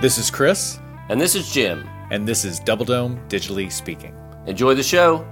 This is Chris. And this is Jim. And this is Double Dome Digitally Speaking. Enjoy the show.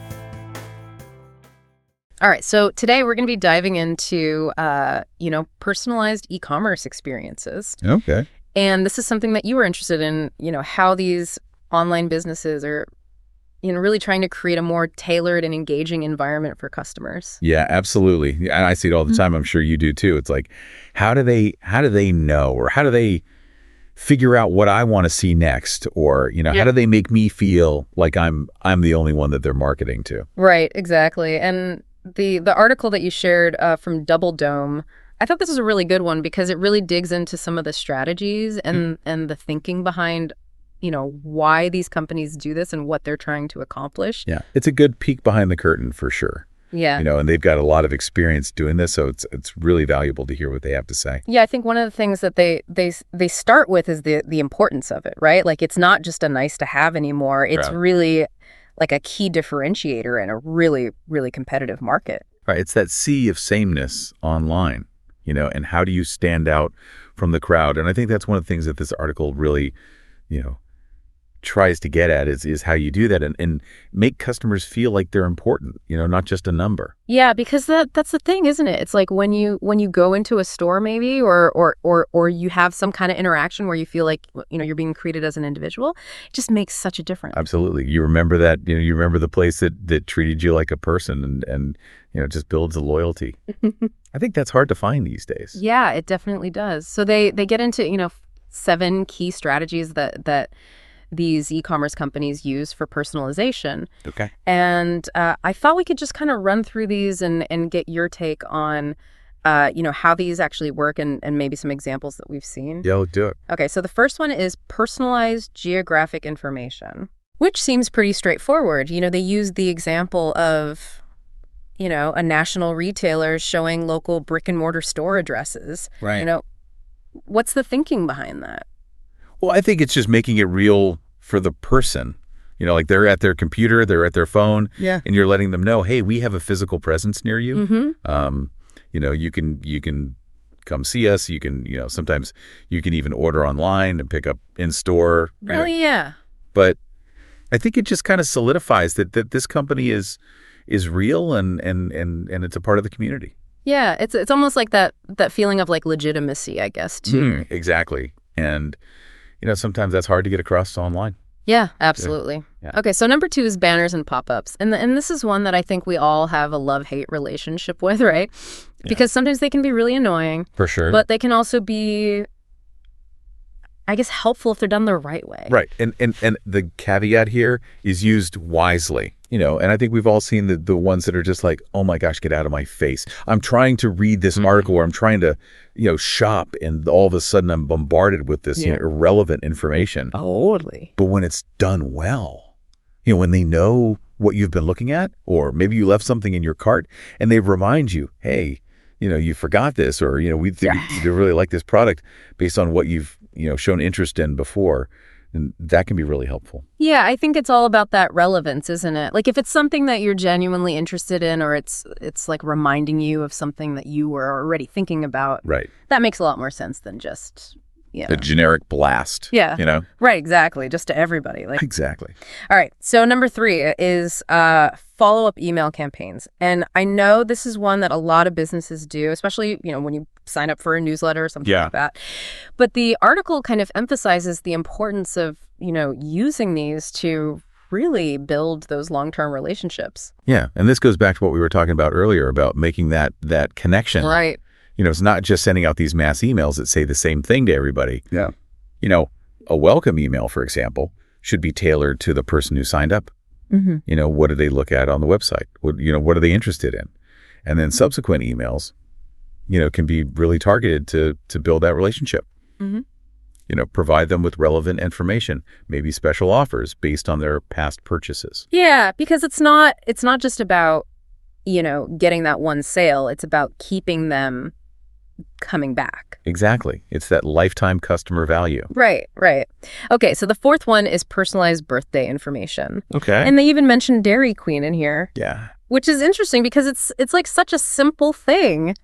All right, so today we're going to be diving into, personalized e-commerce experiences. Okay. And this is something that you were interested in, how these online businesses are, really trying to create a more tailored and engaging environment for customers. Yeah, absolutely. And I see it all the time. I'm sure you do too. It's like, how do they know, or how do they figure out what I want to see next? Or, how do they make me feel like I'm the only one that they're marketing to? Right, exactly. And the article that you shared from Double Dome, I thought this was a really good one because it really digs into some of the strategies and the thinking behind, why these companies do this and what they're trying to accomplish. Yeah, it's a good peek behind the curtain for sure. Yeah. And they've got a lot of experience doing this, so it's really valuable to hear what they have to say. Yeah, I think one of the things that they start with is the importance of it, right? Like, it's not just a nice to have anymore. It's really like a key differentiator in a really, really competitive market. Right. It's that sea of sameness online, and how do you stand out from the crowd? And I think that's one of the things that this article really, tries to get at is how you do that and make customers feel like they're important, not just a number. Yeah, because that's the thing, isn't it? It's like when you go into a store maybe or you have some kind of interaction where you feel like, you're being treated as an individual, it just makes such a difference. Absolutely. You remember that, you remember the place that treated you like a person and just builds a loyalty. I think that's hard to find these days. Yeah, it definitely does. So they get into, 7 key strategies that these e-commerce companies use for personalization. Okay. And I thought we could just kind of run through these and get your take on, how these actually work and maybe some examples that we've seen. Yeah, let's do it. Okay, so the first one is personalized geographic information, which seems pretty straightforward. They use the example of, a national retailer showing local brick and mortar store addresses. Right. What's the thinking behind that? Well, I think it's just making it real for the person. Like they're at their computer, they're at their phone, and you're letting them know, hey, we have a physical presence near you. Mm-hmm. You can come see us. You can, sometimes you can even order online and pick up in store. Really, yeah. But I think it just kind of solidifies that this company is real and it's a part of the community. Yeah, it's almost like that feeling of like legitimacy, I guess, too. Exactly. And sometimes that's hard to get across online. Yeah, absolutely. Yeah. Okay, so number 2 is banners and pop-ups. And this is one that I think we all have a love-hate relationship with, right? Because sometimes they can be really annoying. For sure. But they can also be, I guess, helpful if they're done the right way. Right. And the caveat here is used wisely. And I think we've all seen the ones that are just like, oh my gosh, get out of my face. I'm trying to read this article or I'm trying to, shop, and all of a sudden I'm bombarded with this irrelevant information. Totally. But when it's done well, when they know what you've been looking at, or maybe you left something in your cart and they remind you, hey, you forgot this, or, we really like this product based on what you've, shown interest in before. And that can be really helpful. Yeah, I think it's all about that relevance, isn't it? Like if it's something that you're genuinely interested in, or it's like reminding you of something that you were already thinking about. Right. That makes a lot more sense than just, a generic blast. Yeah. Right, exactly. Just to everybody. Exactly. All right. So number 3 is follow-up email campaigns. And I know this is one that a lot of businesses do, especially, when you sign up for a newsletter or something like that. But the article kind of emphasizes the importance of, using these to really build those long-term relationships. Yeah. And this goes back to what we were talking about earlier about making that connection. Right. It's not just sending out these mass emails that say the same thing to everybody. Yeah. A welcome email, for example, should be tailored to the person who signed up. Mm-hmm. What do they look at on the website? What are they interested in? And then subsequent emails, can be really targeted to build that relationship. Mm-hmm. Provide them with relevant information, maybe special offers based on their past purchases. Yeah, because it's not just about, getting that one sale. It's about keeping them coming back. Exactly. It's that lifetime customer value. Right. Okay, so the 4th one is personalized birthday information. Okay. And they even mentioned Dairy Queen in here. Yeah. Which is interesting because it's like such a simple thing,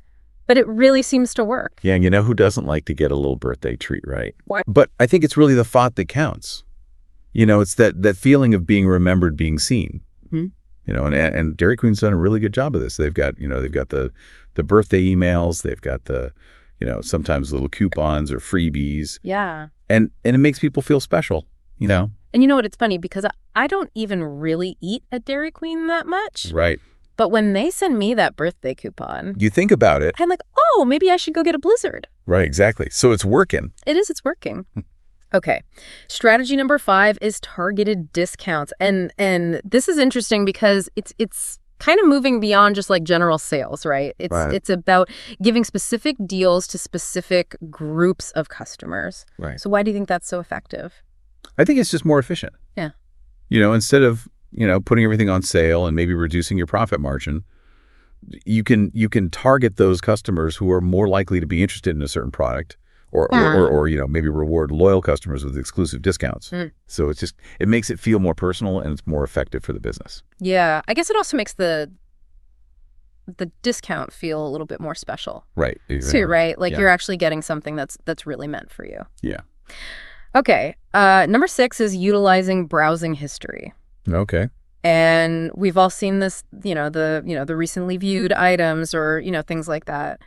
But it really seems to work. Yeah, and you know who doesn't like to get a little birthday treat, right? What? But I think it's really the thought that counts. It's that feeling of being remembered, being seen. Mm-hmm. And Dairy Queen's done a really good job of this. They've got the birthday emails, they've got the sometimes little coupons or freebies. Yeah. And it makes people feel special, And you know what? It's funny because I don't even really eat at Dairy Queen that much. Right. But when they send me that birthday coupon, you think about it. I'm like, oh, maybe I should go get a Blizzard. Right, exactly. So it's working. It's working. Okay. Strategy number 5 is targeted discounts. And this is interesting because it's kind of moving beyond just like general sales, right? It's about giving specific deals to specific groups of customers. Right. So why do you think that's so effective? I think it's just more efficient. Yeah. Instead of putting everything on sale and maybe reducing your profit margin, you can target those customers who are more likely to be interested in a certain product, or maybe reward loyal customers with exclusive discounts. So it makes it feel more personal and it's more effective for the business. Yeah, I guess it also makes the discount feel a little bit more special. Right. Too, right? Like you're actually getting something that's really meant for you. Yeah. Okay. Number 6 is utilizing browsing history. Okay. And we've all seen this, the recently viewed items or, things like that.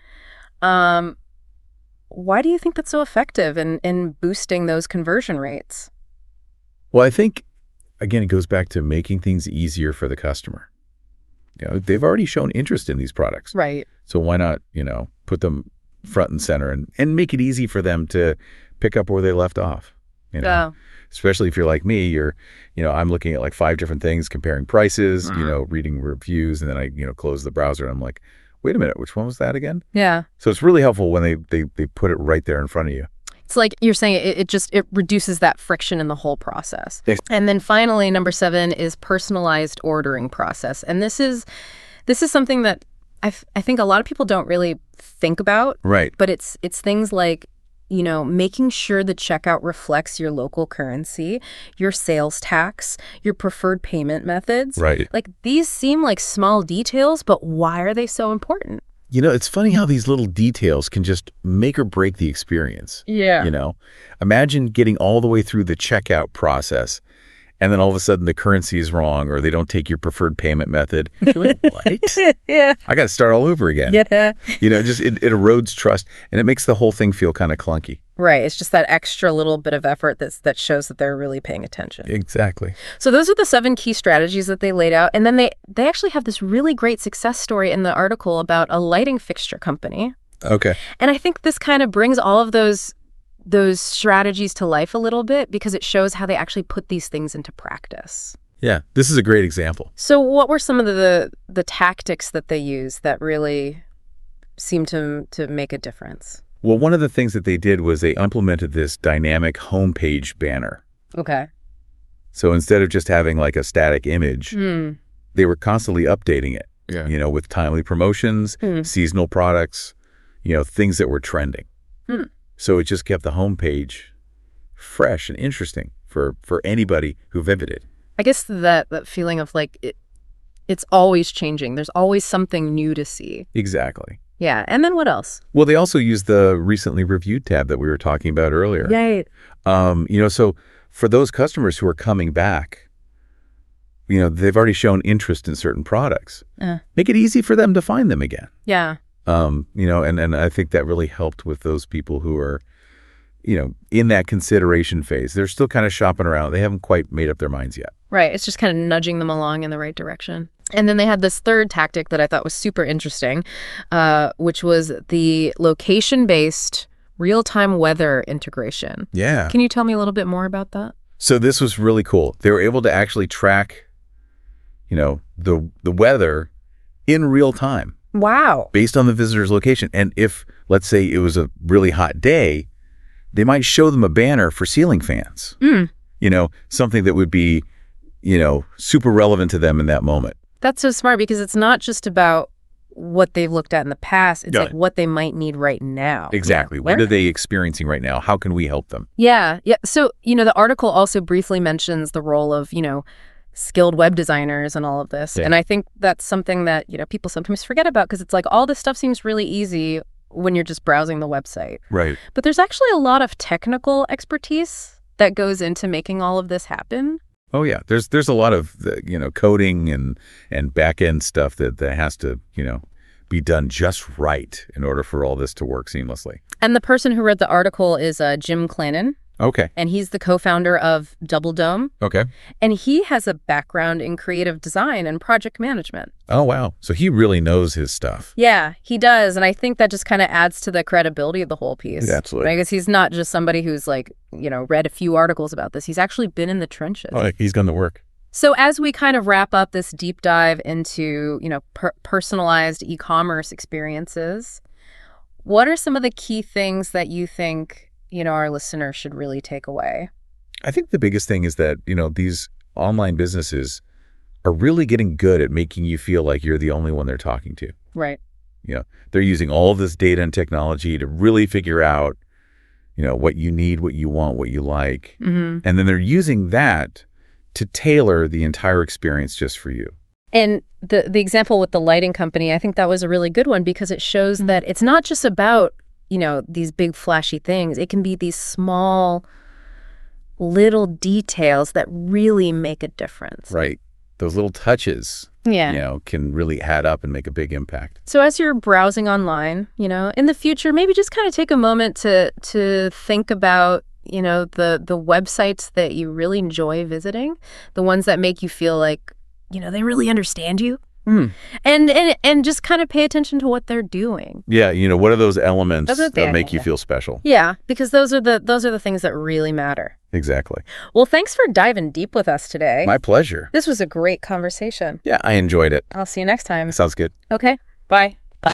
Why do you think that's so effective in boosting those conversion rates? Well, I think, again, it goes back to making things easier for the customer. They've already shown interest in these products. Right. So why not, put them front and center and make it easy for them to pick up where they left off. Yeah. Especially if you're like me, I'm looking at like 5 different things, comparing prices, reading reviews, and then I, close the browser and I'm like, wait a minute, which one was that again? Yeah. So it's really helpful when they put it right there in front of you. It's like you're saying it reduces that friction in the whole process. And then finally, number 7 is personalized ordering process. And this is something that I think a lot of people don't really think about. Right. But it's things like, making sure the checkout reflects your local currency, your sales tax, your preferred payment methods. Right. Like these seem like small details, but why are they so important? It's funny how these little details can just make or break the experience. Yeah. Imagine getting all the way through the checkout process and then all of a sudden the currency is wrong or they don't take your preferred payment method. Like, what? Yeah. I got to start all over again. Yeah. It erodes trust and it makes the whole thing feel kind of clunky. Right. It's just that extra little bit of effort that shows that they're really paying attention. Exactly. So those are the 7 key strategies that they laid out. And then they actually have this really great success story in the article about a lighting fixture company. Okay. And I think this kind of brings all of those strategies to life a little bit because it shows how they actually put these things into practice. Yeah, this is a great example. So what were some of the tactics that they used that really seemed to make a difference? Well, one of the things that they did was they implemented this dynamic homepage banner. Okay. So instead of just having like a static image, they were constantly updating it, with timely promotions, seasonal products, things that were trending. So it just kept the homepage fresh and interesting for anybody who visited. I guess that feeling of like it's always changing. There's always something new to see. Exactly. Yeah. And then what else? Well, they also used the recently reviewed tab that we were talking about earlier. Right. So for those customers who are coming back, they've already shown interest in certain products. Make it easy for them to find them again. Yeah. And I think that really helped with those people who are, in that consideration phase. They're still kind of shopping around. They haven't quite made up their minds yet. Right. It's just kind of nudging them along in the right direction. And then they had this third tactic that I thought was super interesting, which was the location-based real-time weather integration. Yeah. Can you tell me a little bit more about that? So this was really cool. They were able to actually track, the weather in real time. Wow. Based on the visitor's location. And if, let's say, it was a really hot day, they might show them a banner for ceiling fans. Something that would be, super relevant to them in that moment. That's so smart because it's not just about what they've looked at in the past. It's like what they might need right now. Exactly. What are they experiencing right now? How can we help them? Yeah. Yeah. So, the article also briefly mentions the role of, skilled web designers and all of this. Yeah. And I think that's something that, people sometimes forget about because it's like all this stuff seems really easy when you're just browsing the website. Right. But there's actually a lot of technical expertise that goes into making all of this happen. Oh yeah, there's a lot of coding and back end stuff that has to be done just right in order for all this to work seamlessly. And the person who wrote the article is Jim Clannon. Okay. And he's the co-founder of Double Dome. Okay. And he has a background in creative design and project management. Oh wow, so he really knows his stuff. Yeah, he does, and I think that just kind of adds to the credibility of the whole piece. Yeah, absolutely. Because he's not just somebody who's read a few articles about this. He's actually been in the trenches. Oh, he's done the work. So as we kind of wrap up this deep dive into, personalized e-commerce experiences, what are some of the key things that you think, our listeners should really take away? I think the biggest thing is that, these online businesses are really getting good at making you feel like you're the only one they're talking to. Right. They're using all of this data and technology to really figure out, what you need, what you want, what you like. Mm-hmm. And then they're using that to tailor the entire experience just for you. And the example with the lighting company, I think that was a really good one because it shows that it's not just about, these big flashy things. It can be these small little details that really make a difference. Right. Those little touches, Yeah. can really add up and make a big impact. So as you're browsing online, in the future, maybe just kind of take a moment to think about, the websites that you really enjoy visiting, the ones that make you feel like, they really understand you. Mm. And just kind of pay attention to what they're doing. Yeah, what are those elements Those are that make you feel special? Yeah, because those are the things that really matter. Exactly. Well, thanks for diving deep with us today. My pleasure. This was a great conversation. Yeah, I enjoyed it. I'll see you next time. Sounds good. Okay, bye. Bye.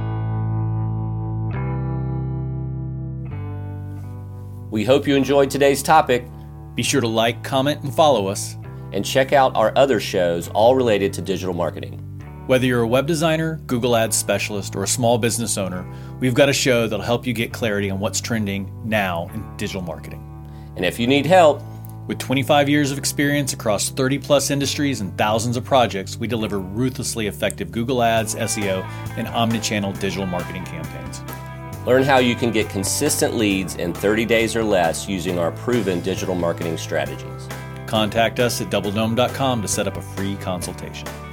We hope you enjoyed today's topic Be sure to like, comment, and follow us. and check out our other shows, all related to digital marketing. Whether you're a web designer, Google Ads specialist, or a small business owner, we've got a show that'll help you get clarity on what's trending now in digital marketing. And if you need help, With 25 years of experience across 30-plus industries and thousands of projects, we deliver ruthlessly effective Google Ads, SEO, and omnichannel digital marketing campaigns. learn how you can get consistent leads in 30 days or less using our proven digital marketing strategies. Contact us at doubledome.com to set up a free consultation.